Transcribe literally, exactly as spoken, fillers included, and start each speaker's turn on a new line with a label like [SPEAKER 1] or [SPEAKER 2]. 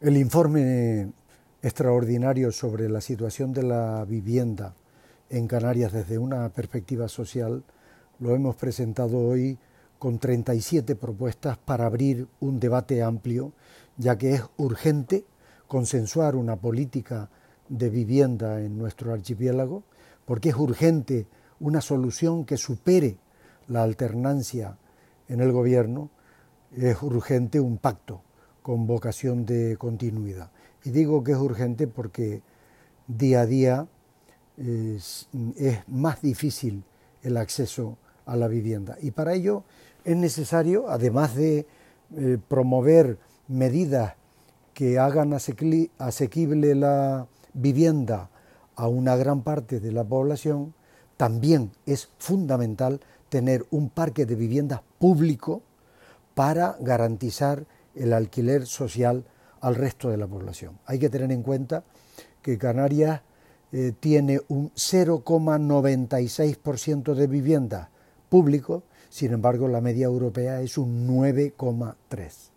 [SPEAKER 1] El informe extraordinario sobre la situación de la vivienda en Canarias desde una perspectiva social lo hemos presentado hoy con treinta y siete propuestas para abrir un debate amplio, ya que es urgente consensuar una política de vivienda en nuestro archipiélago, porque es urgente una solución que supere la alternancia en el gobierno, es urgente un pacto con vocación de continuidad. Y digo que es urgente porque día a día es, es más difícil el acceso a la vivienda. Y para ello es necesario, además de eh, promover medidas que hagan asequible la vivienda a una gran parte de la población, también es fundamental tener un parque de viviendas público para garantizar el alquiler social al resto de la población. Hay que tener en cuenta que Canarias eh, tiene un cero coma noventa y seis por ciento de viviendas públicas, sin embargo la media europea es un nueve coma tres por ciento.